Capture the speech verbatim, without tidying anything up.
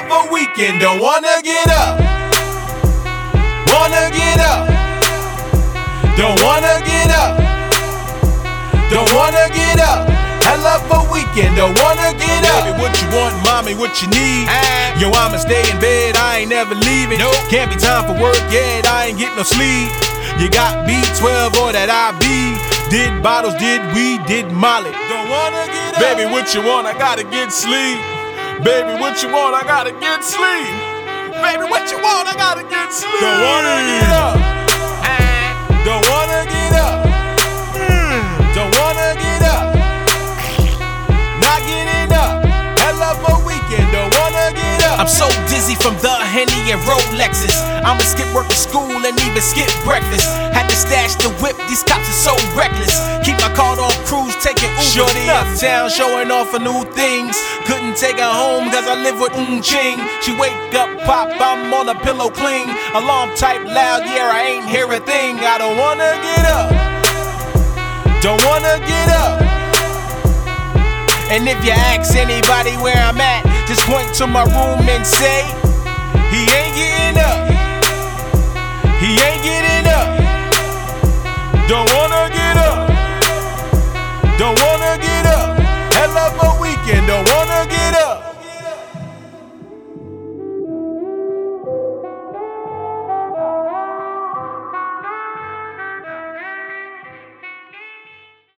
of a weekend, don't wanna get up. Wanna get up. Don't wanna get up. Don't wanna get up. Hell of a weekend, don't wanna get up. Baby, what you want, mommy, what you need? Uh, Yo, I'ma stay in bed, I ain't never leaving. Nope. Can't be time for work yet, I ain't getting no sleep. You got B twelve or that I B. Did bottles, did weed, did Molly. Don't wanna get up. Baby, what you want, I gotta get sleep. Baby, what you want, I gotta get sleep. Baby, what you want, I gotta get sleep. Don't wanna get up. Don't wanna get up. Don't wanna get up. Not getting up. Hell of a weekend, don't wanna get up. I'm so dizzy from the Henny and Rolexes. I'ma skip work to school and even skip breakfast. Had to stash the whip, these cops are so reckless. Keep my car on cruise, taking Uber. Shorty uptown, showing off for new things. Couldn't take her home cause I live with Um Ching. She wake up, pop, I'm on a pillow cling. Alarm type loud, yeah, I ain't hear a thing. I don't wanna get up. Don't wanna get up. And if you ask anybody where I'm at, just point to my room and say, he ain't getting up. He ain't getting up. Don't wanna